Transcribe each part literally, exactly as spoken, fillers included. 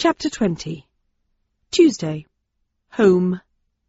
Chapter twenty. Tuesday. Home.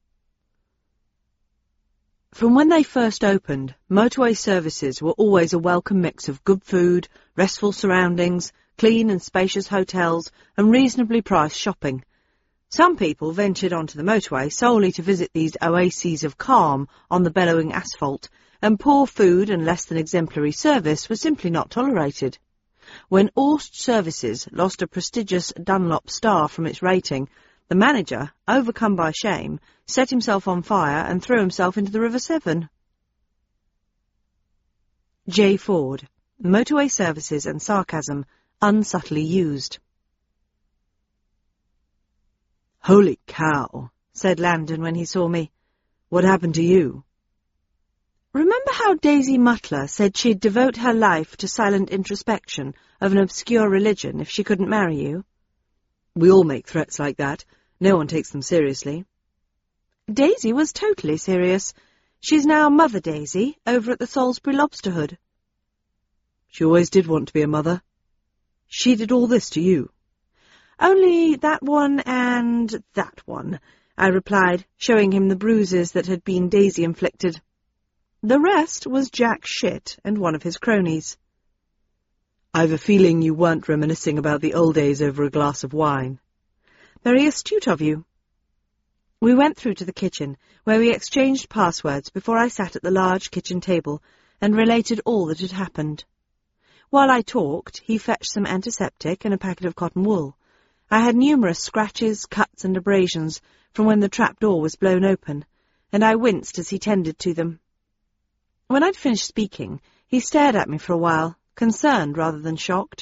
From when they first opened, motorway services were always a welcome mix of good food, restful surroundings, clean and spacious hotels, and reasonably priced shopping. Some people ventured onto the motorway solely to visit these oases of calm on the bellowing asphalt, and poor food and less than exemplary service were simply not tolerated. When Aust Services lost a prestigious Dunlop star from its rating, the manager, overcome by shame, set himself on fire and threw himself into the River Severn. J. Ford. Motorway Services and Sarcasm, unsubtly used. "Holy cow," said Landon when he saw me. "What happened to you?" Remember how Daisy Mutler said she'd devote her life to silent introspection of an obscure religion if she couldn't marry you? We all make threats like that. No one takes them seriously. Daisy was totally serious. She's now Mother Daisy, over at the Salisbury Lobsterhood. She always did want to be a mother. She did all this to you. Only that one and that one, I replied, showing him the bruises that had been Daisy inflicted. The rest was Jack Shit and one of his cronies. I've a feeling you weren't reminiscing about the old days over a glass of wine. Very astute of you. We went through to the kitchen, where we exchanged passwords before I sat at the large kitchen table and related all that had happened. While I talked, he fetched some antiseptic and a packet of cotton wool. I had numerous scratches, cuts and abrasions from when the trapdoor was blown open, and I winced as he tended to them. When I'd finished speaking, he stared at me for a while, concerned rather than shocked.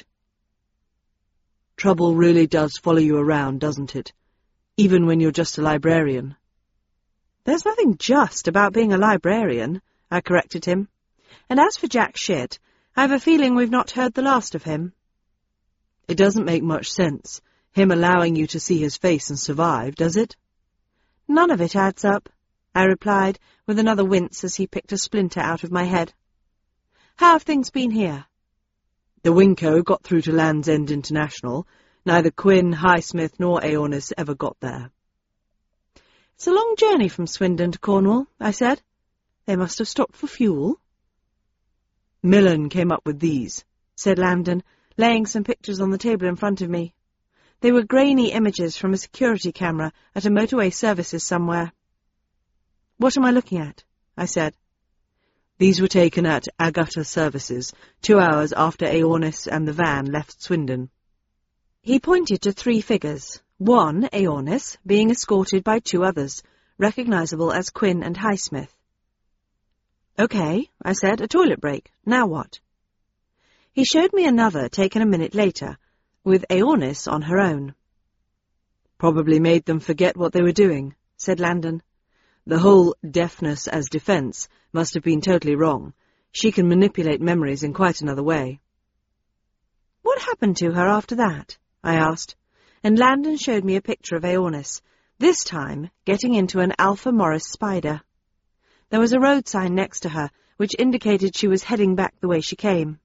Trouble really does follow you around, doesn't it? Even when you're just a librarian. There's nothing just about being a librarian, I corrected him. And as for Jack Shit, I've a feeling we've not heard the last of him. It doesn't make much sense, him allowing you to see his face and survive, does it? None of it adds up, I replied, with another wince as he picked a splinter out of my head. How have things been here? The Winco got through to Land's End International. Neither Quinn, Highsmith nor Aeonis ever got there. It's a long journey from Swindon to Cornwall, I said. They must have stopped for fuel. Millen came up with these, said Landon, laying some pictures on the table in front of me. They were grainy images from a security camera at a motorway services somewhere. What am I looking at? I said. These were taken at Agata Services, two hours after Aeonis and the van left Swindon. He pointed to three figures, one, Aeonis, being escorted by two others, recognisable as Quinn and Highsmith. OK, I said, a toilet break. Now what? He showed me another taken a minute later, with Aeonis on her own. Probably made them forget what they were doing, said Landon. The whole deafness as defence must have been totally wrong. She can manipulate memories in quite another way. What happened to her after that? I asked, and Landon showed me a picture of Aeonis, this time getting into an Alpha Morris Spider. There was a road sign next to her, which indicated she was heading back the way she came.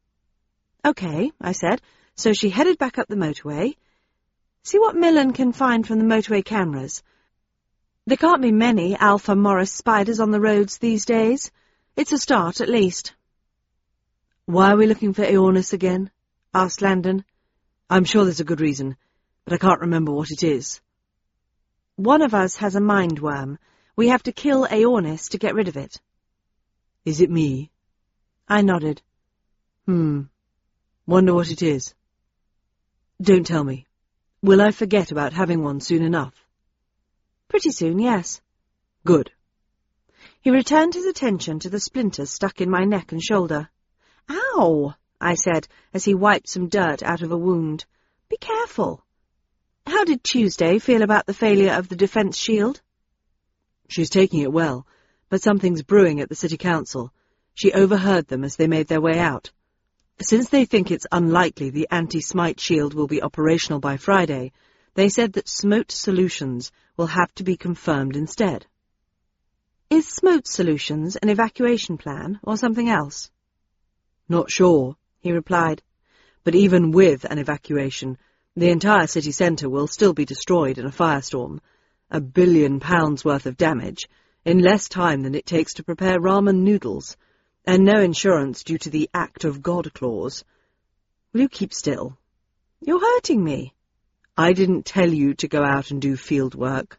OK, I said, so she headed back up the motorway. See what Millen can find from the motorway cameras. There can't be many Alpha Morris Spiders on the roads these days. It's a start, at least. Why are we looking for Aeonis again? Asked Landon. I'm sure there's a good reason, but I can't remember what it is. One of us has a mind worm. We have to kill Aeonis to get rid of it. Is it me? I nodded. Hmm. Wonder what it is. Don't tell me. Will I forget about having one soon enough? Pretty soon, yes. Good. He returned his attention to the splinters stuck in my neck and shoulder. Ow! I said, as he wiped some dirt out of a wound. Be careful. How did Tuesday feel about the failure of the defence shield? She's taking it well, but something's brewing at the City Council. She overheard them as they made their way out. Since they think it's unlikely the anti-smite shield will be operational by Friday, they said that Smote Solutions will have to be confirmed instead. Is Smote Solutions an evacuation plan or something else? Not sure, he replied. But even with an evacuation, The entire city centre will still be destroyed in a firestorm. A billion pounds worth of damage, in less time than it takes to prepare ramen noodles, and no insurance due to the Act of God clause. Will you keep still? You're hurting me. I didn't tell you to go out and do field work.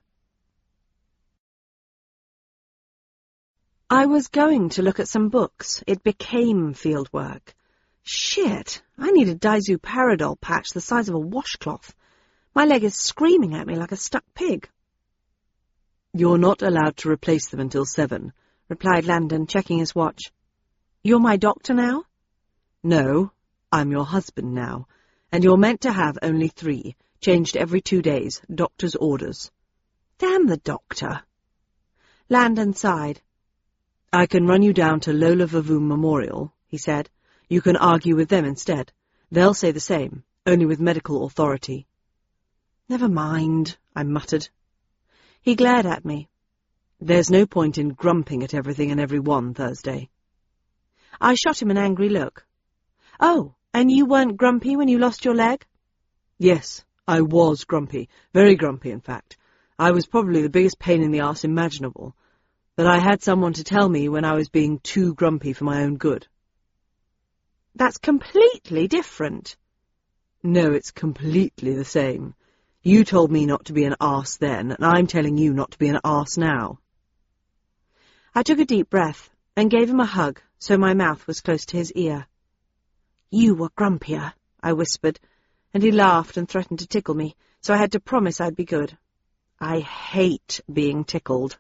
I was going to look at some books. It became field work. Shit, I need a diazoparidol patch the size of a washcloth. My leg is screaming at me like a stuck pig. You're not allowed to replace them until seven, replied Landon, checking his watch. You're my doctor now? No, I'm your husband now, and you're meant to have only three, changed every two days, doctor's orders. Damn the doctor. Landon sighed. I can run you down to Lola Vavoom Memorial, he said. You can argue with them instead. They'll say the same, only with medical authority. Never mind, I muttered. He glared at me. There's no point in grumping at everything and everyone, Thursday. I shot him an angry look. Oh, and you weren't grumpy when you lost your leg? Yes, I was grumpy, very grumpy, in fact. I was probably the biggest pain in the arse imaginable. But I had someone to tell me when I was being too grumpy for my own good. That's completely different. No, it's completely the same. You told me not to be an arse then, and I'm telling you not to be an arse now. I took a deep breath and gave him a hug, so my mouth was close to his ear. You were grumpier, I whispered, and he laughed and threatened to tickle me, so I had to promise I'd be good. I hate being tickled.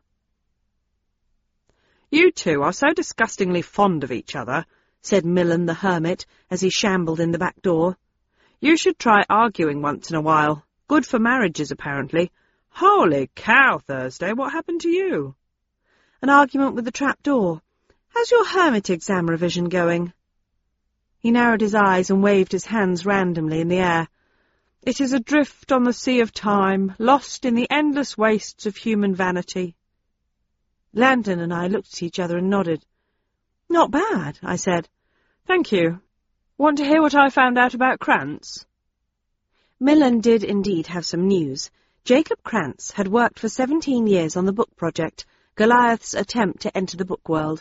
You two are so disgustingly fond of each other, said Millen the hermit as he shambled in the back door. You should try arguing once in a while. Good for marriages, apparently. Holy cow, Thursday, what happened to you? An argument with the trapdoor. How's your hermit exam revision going? He narrowed his eyes and waved his hands randomly in the air. It is adrift on the sea of time, lost in the endless wastes of human vanity. Landon and I looked at each other and nodded. Not bad, I said. Thank you. Want to hear what I found out about Krantz? Millen did indeed have some news. Jacob Krantz had worked for seventeen years on the book project, Goliath's attempt to enter the book world.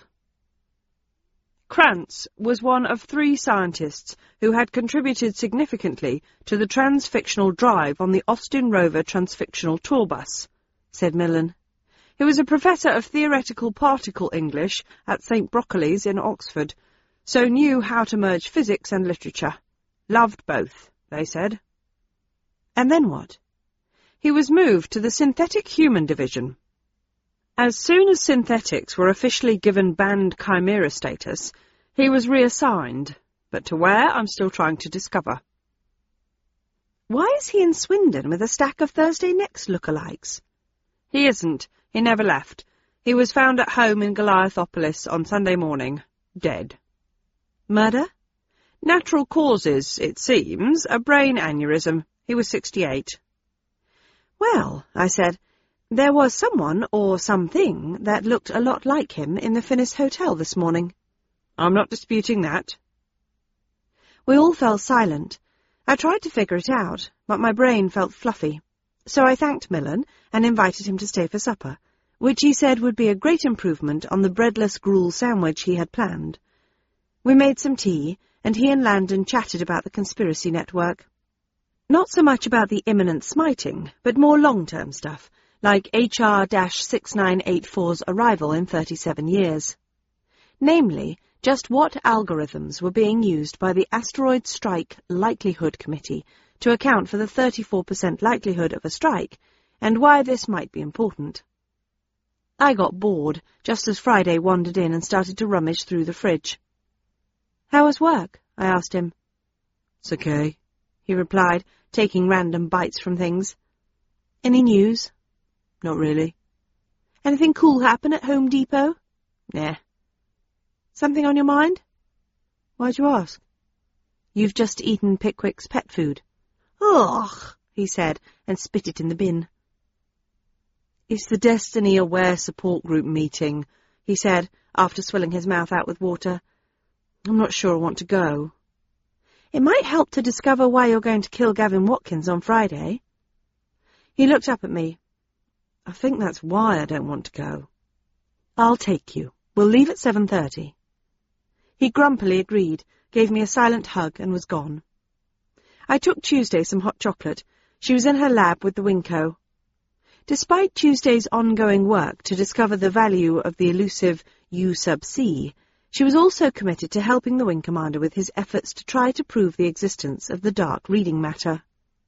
Krantz was one of three scientists who had contributed significantly to the transfictional drive on the Austin Rover transfictional tour bus, said Millen. He was a professor of theoretical particle English at Saint Broccoli's in Oxford, so knew how to merge physics and literature. Loved both, they said. And then what? He was moved to the synthetic human division. As soon as synthetics were officially given banned chimera status, he was reassigned, but to where I'm still trying to discover. Why is he in Swindon with a stack of Thursday Next lookalikes? He isn't. He never left. He was found at home in Goliathopolis on Sunday morning, dead. Murder? Natural causes, it seems, a brain aneurysm. He was sixty-eight. Well, I said, there was someone or something that looked a lot like him in the Finnis Hotel this morning. I'm not disputing that. We all fell silent. I tried to figure it out, but my brain felt fluffy. So I thanked Millen and invited him to stay for supper, which he said would be a great improvement on the breadless gruel sandwich he had planned. We made some tea, and he and Landon chatted about the conspiracy network. Not so much about the imminent smiting, but more long-term stuff, like H R six nine eight four's arrival in thirty-seven years. Namely, just what algorithms were being used by the Asteroid Strike Likelihood Committee to account for the thirty-four percent likelihood of a strike, and why this might be important. I got bored, just as Friday wandered in and started to rummage through the fridge. How was work? I asked him. It's okay, he replied, taking random bites from things. Any news? Not really. Anything cool happen at Home Depot? Nah. Something on your mind? Why'd you ask? You've just eaten Pickwick's pet food. Ugh, he said, and spit it in the bin. It's the Destiny Aware Support Group meeting, he said, after swilling his mouth out with water. I'm not sure I want to go. It might help to discover why you're going to kill Gavin Watkins on Friday. He looked up at me. I think that's why I don't want to go. I'll take you. We'll leave at seven thirty. He grumpily agreed, gave me a silent hug, and was gone. I took Tuesday some hot chocolate. She was in her lab with the Winco. Despite Tuesday's ongoing work to discover the value of the elusive U sub C, she was also committed to helping the Wing Commander with his efforts to try to prove the existence of the dark reading matter.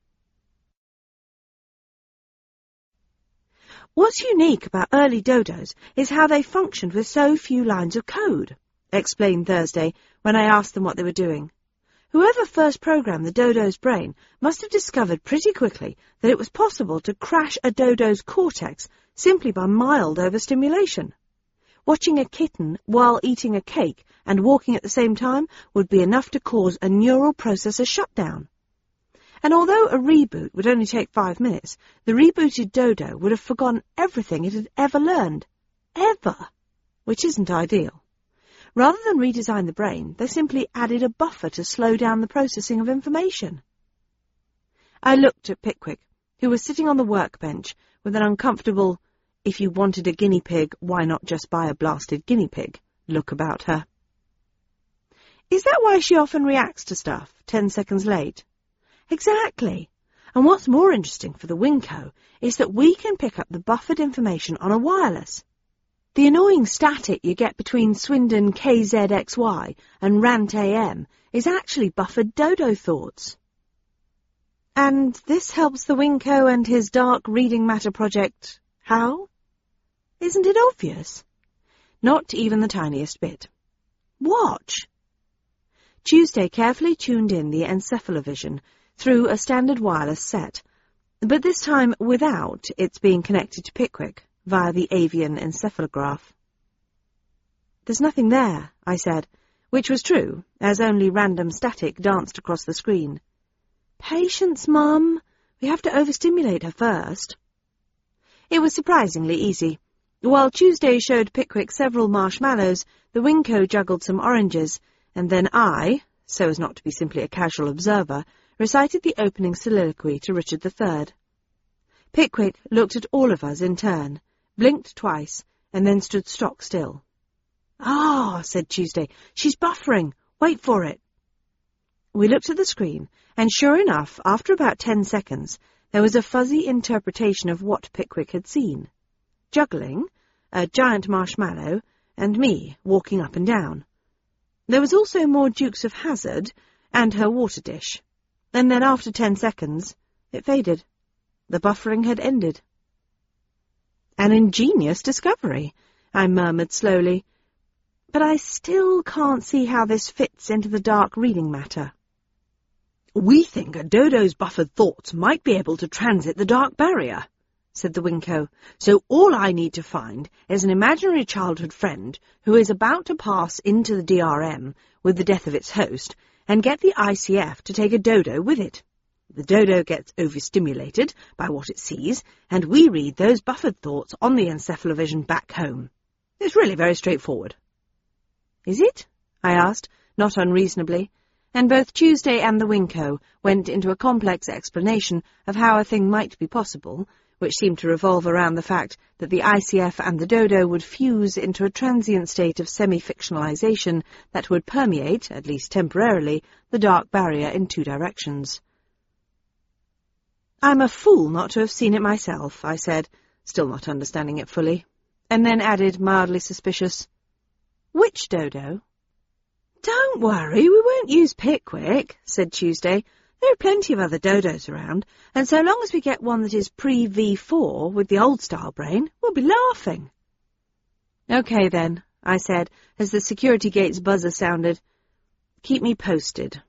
What's unique about early dodos is how they functioned with so few lines of code, explained Thursday when I asked them what they were doing. Whoever first programmed the dodo's brain must have discovered pretty quickly that it was possible to crash a dodo's cortex simply by mild overstimulation. Watching a kitten while eating a cake and walking at the same time would be enough to cause a neural processor shutdown. And although a reboot would only take five minutes, the rebooted dodo would have forgotten everything it had ever learned. Ever! Which isn't ideal. Rather than redesign the brain, they simply added a buffer to slow down the processing of information. I looked at Pickwick, who was sitting on the workbench with an uncomfortable, if you wanted a guinea pig, why not just buy a blasted guinea pig, look about her. Is that why she often reacts to stuff, ten seconds late? Exactly. And what's more interesting for the Winco is that we can pick up the buffered information on a wireless. The annoying static you get between Swindon K Z X Y and Rant A M is actually buffered dodo thoughts. And this helps the Winco and his dark reading matter project how? Isn't it obvious? Not even the tiniest bit. Watch. Tuesday carefully tuned in the encephalovision through a standard wireless set, but this time without its being connected to Pickwick via the avian encephalograph. There's nothing there, I said, which was true, as only random static danced across the screen. Patience, Mum. We have to overstimulate her first. It was surprisingly easy. While Tuesday showed Pickwick several marshmallows, the Winco juggled some oranges, and then I, so as not to be simply a casual observer, recited the opening soliloquy to Richard the Third. Pickwick looked at all of us in turn, blinked twice, and then stood stock still. Ah, said Tuesday, she's buffering. Wait for it. We looked at the screen, and sure enough, after about ten seconds, there was a fuzzy interpretation of what Pickwick had seen. Juggling, a giant marshmallow, and me walking up and down. There was also more Dukes of Hazzard, and her water dish. And then after ten seconds, it faded. The buffering had ended. An ingenious discovery, I murmured slowly. But I still can't see how this fits into the dark reading matter. We think a dodo's buffered thoughts might be able to transit the dark barrier, said the Winco. So all I need to find is an imaginary childhood friend who is about to pass into the D R M with the death of its host and get the I C F to take a dodo with it. The dodo gets overstimulated by what it sees, and we read those buffered thoughts on the encephalovision back home. It's really very straightforward. Is it? I asked, not unreasonably, and both Tuesday and the Winco went into a complex explanation of how a thing might be possible, which seemed to revolve around the fact that the I C F and the dodo would fuse into a transient state of semi-fictionalization that would permeate, at least temporarily, the dark barrier in two directions. I'm a fool not to have seen it myself, I said, still not understanding it fully, and then added, mildly suspicious, Which dodo? Don't worry, we won't use Pickwick, said Tuesday. There are plenty of other dodos around, and so long as we get one that is pre-V four with the old-style brain, we'll be laughing. Okay, then, I said, as the security gate's buzzer sounded. Keep me posted.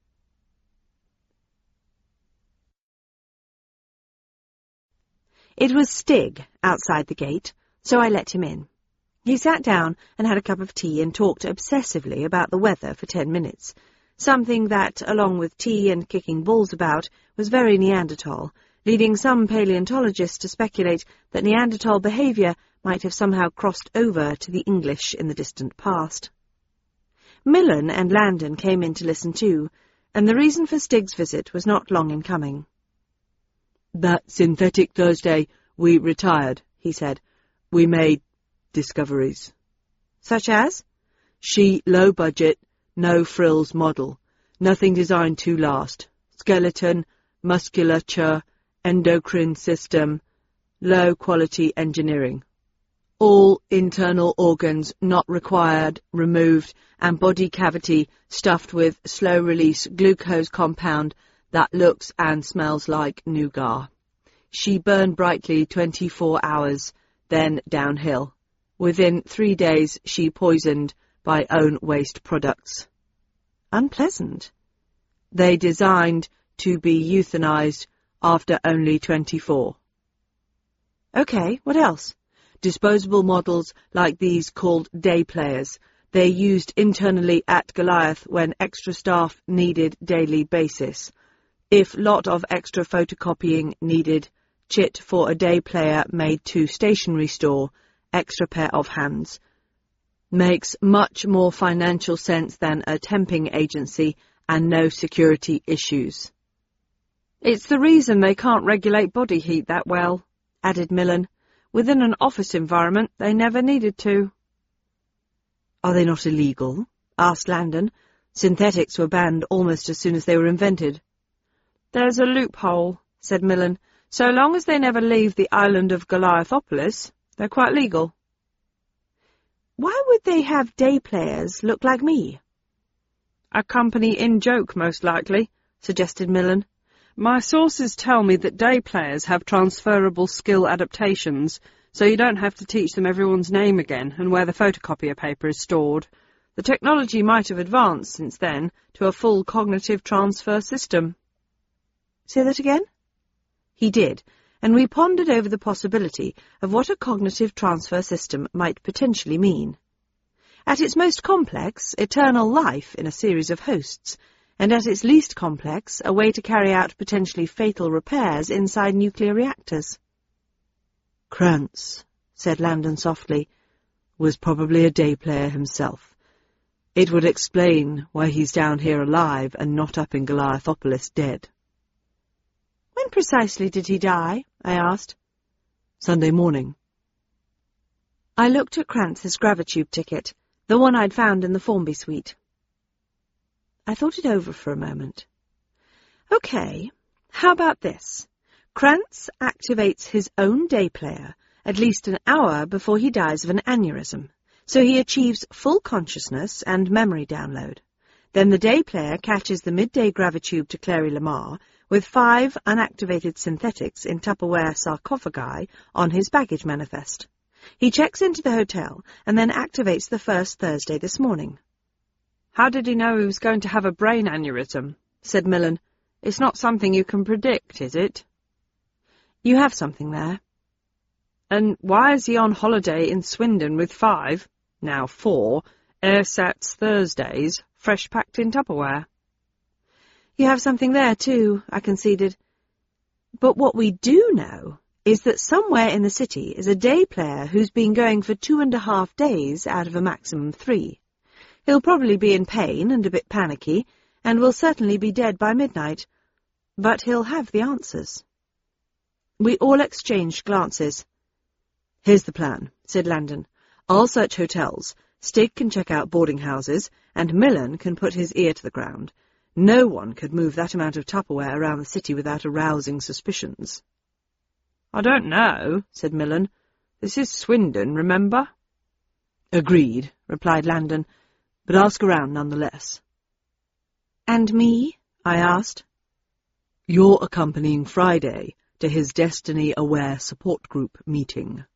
It was Stig outside the gate, so I let him in. He sat down and had a cup of tea and talked obsessively about the weather for ten minutes, something that, along with tea and kicking balls about, was very Neanderthal, leading some paleontologists to speculate that Neanderthal behaviour might have somehow crossed over to the English in the distant past. Millen and Landon came in to listen too, and the reason for Stig's visit was not long in coming. "That synthetic Thursday we retired," he said. "We made discoveries." "Such as?" "She low-budget, no-frills model. Nothing designed to last. Skeleton, musculature, endocrine system, low-quality engineering. All internal organs not required, removed, and body cavity stuffed with slow-release glucose compound that looks and smells like nougat. She burned brightly twenty-four hours, then downhill. Within three days she poisoned by own waste products." "Unpleasant." "They designed to be euthanized after only twenty-four. "Okay, what else?" "Disposable models like these called day players. They used internally at Goliath when extra staff needed daily basis. If lot of extra photocopying needed, chit for a day player made to stationery store, extra pair of hands. Makes much more financial sense than a temping agency and no security issues." "It's the reason they can't regulate body heat that well," added Millen. "Within an office environment, they never needed to." "Are they not illegal?" asked Landon. "Synthetics were banned almost as soon as they were invented." "There's a loophole," said Millen. "So long as they never leave the island of Goliathopolis, they're quite legal." "Why would they have day players look like me?" "A company in-joke, most likely," suggested Millen. "My sources tell me that day players have transferable skill adaptations, so you don't have to teach them everyone's name again and where the photocopier paper is stored. The technology might have advanced since then to a full cognitive transfer system." "Say that again?" He did, and we pondered over the possibility of what a cognitive transfer system might potentially mean. At its most complex, eternal life in a series of hosts, and at its least complex, a way to carry out potentially fatal repairs inside nuclear reactors. "Krantz," said Landon softly, "was probably a day player himself. It would explain why he's down here alive and not up in Goliathopolis dead." "When precisely did he die?" I asked. "Sunday morning." I looked at Krantz's Gravitube ticket, the one I'd found in the Formby suite. I thought it over for a moment. "Okay, how about this? Krantz activates his own day player at least an hour before he dies of an aneurysm, so he achieves full consciousness and memory download. Then the day player catches the midday Gravitube to Clary Lamar with five unactivated synthetics in Tupperware sarcophagi on his baggage manifest. He checks into the hotel and then activates the first Thursday this morning." "How did he know he was going to have a brain aneurysm?" said Millen. "It's not something you can predict, is it?" "You have something there." "And why is he on holiday in Swindon with five, now four, AirSats Thursdays, fresh packed in Tupperware?" "You have something there, too," I conceded. "But what we do know is that somewhere in the city is a day player who's been going for two and a half days out of a maximum three. He'll probably be in pain and a bit panicky, and will certainly be dead by midnight. But he'll have the answers." We all exchanged glances. "Here's the plan," said Landon. "I'll search hotels, Stig can check out boarding houses, and Millen can put his ear to the ground. No one could move that amount of Tupperware around the city without arousing suspicions." "I don't know," said Millen. "This is Swindon, remember?" "Agreed," replied Landon, "but ask around nonetheless." "And me?" I asked. "You're accompanying Friday to his Destiny-Aware support group meeting."